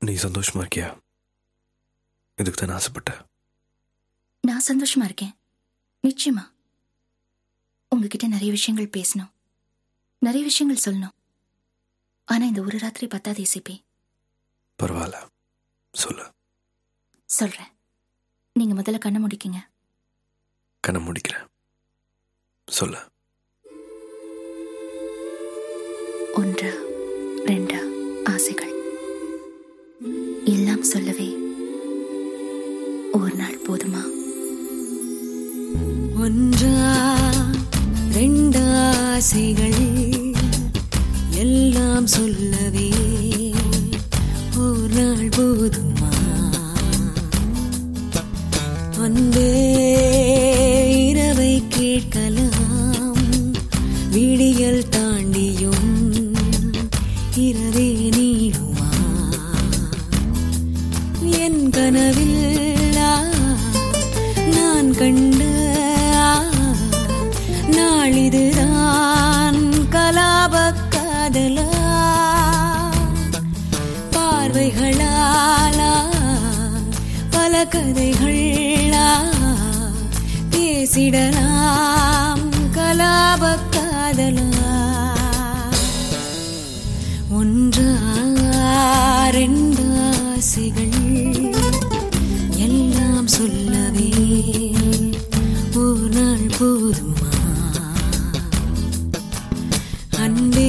நீ சந்தோஷமா இருக்கியா? இதுக்கு தான் ஆசைப்பட்ட. நான் சந்தோஷமா இருக்கேன், நிச்சயமா. உங்ககிட்ட நிறைய விஷயங்கள் பேசணும், நிறைய விஷயங்கள் சொல்லணும். ஆனா இந்த ஒரு ராத்திரி பத்தாது இசைப்பே. பரவாயில்ல, சொல்லு. சொல்றேன். நீங்க முதல்ல கண்ணை முடிக்கீங்க. கண்ணை முடிக்கிறேன், சொல்லு. 1 2 ஆசைகள் எல்லாம் சொல்லவே ஒரு நாள் போதுமா? 1 2 ஆசைகள் எல்லாம் சொல்லவே ஒரு நாள் போதுமா? அன்பே இரவை கேட்கலாம், விடியல் தாண்டியும் இரவே நீடுமா? என் கனவில் நான் கண்ட நாளிதுதான் கலாப காதலா? பார்வைகளாலா பல கதைகளா பேசிடலாம் கலாப காதலா? 1 2 ஆசைகள் எல்லாம் சொல்லவே ஒரு நாள் போதுமா? அன்பே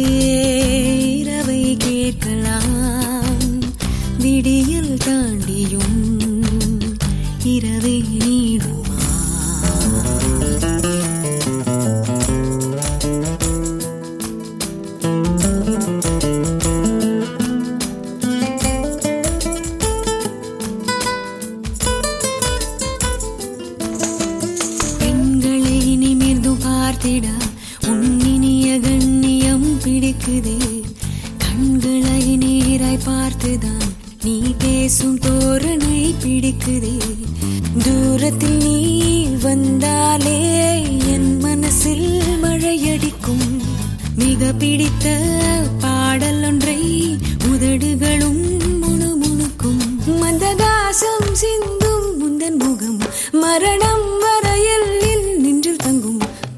இரவை கேட்கலாம், விடியல் தாண்டியும் இரவே நீடுமா? பெண்களை நிமிர்ந்து பார்த்திட உன்னினிய கண்ணியம் பிடிக்குதே. கண்களை நேராய் பார்த்துதான் நீ பேசும் தோரணை பிடிக்குதே. தூரத்தில் நீ வந்தாலே என் மனசில் மழையடிக்கும். மிக பிடித்த பாடல் ஒன்றை உதடுகளும் முணுமுணுக்கும். மந்தகாசம் சிந்தும் முந்தன் முகம் மரணம் வரையில் நின்றில் தங்கும்.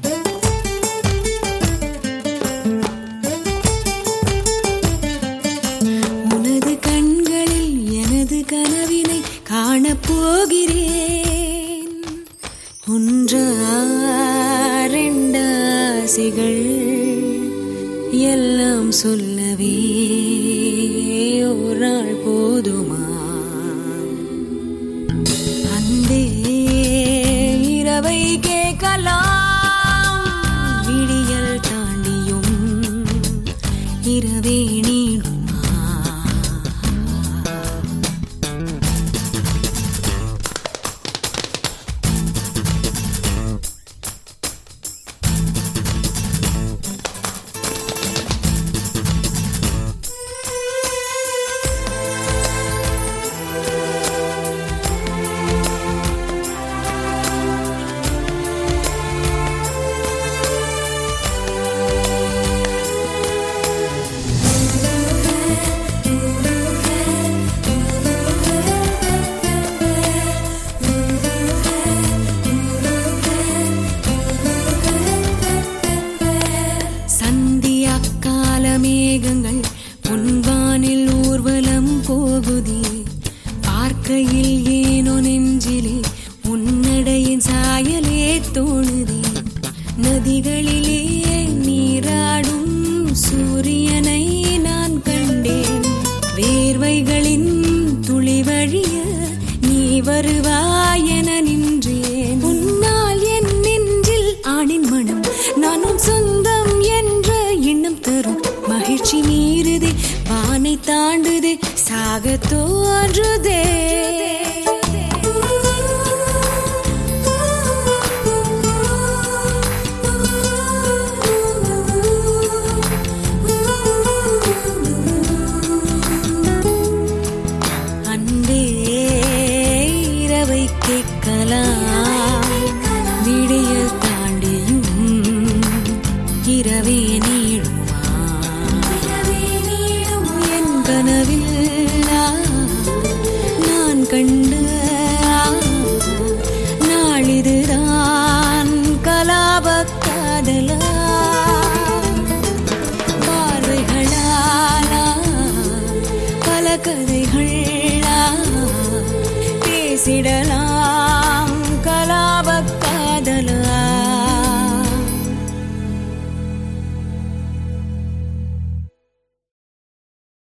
உனது கண்களில் எனது கனவினை காணப்போகிறேன். 1 2 ஆசைகள் எல்லாம் சொல்லவே ஒரு நாள் போதுமா? அன்பே இரவை கேட்கலாம், விடியல் தாண்டியும் இரவே நீடுமா? மேகங்கள் பொன்வானில் ஊர்வலம் போகுதே. பார்க்கையில் ஏனோ நெஞ்சிலே உன்னடையின் சாயலே தோணுதே. நதிகளிலே நீராடும் சூரியனை நான் கண்டேன். வேர்வைகளின் துளி வழிய நீ வருவாய் என நின்றேன். உன்னால் என் நெஞ்சில் ஆணின் மனம் நான் உன் சொந்தம் என்ற எண்ணம் தரும். மகிழ்ச்சி மீறுதே, வானை தாண்டுதே, சாக தோன்றுதே. அன்பே இரவை கேட்கலாம், விடியல் தாண்டியும் இரவே நீடுமா? என் கனவில் கதைகள் பேசிட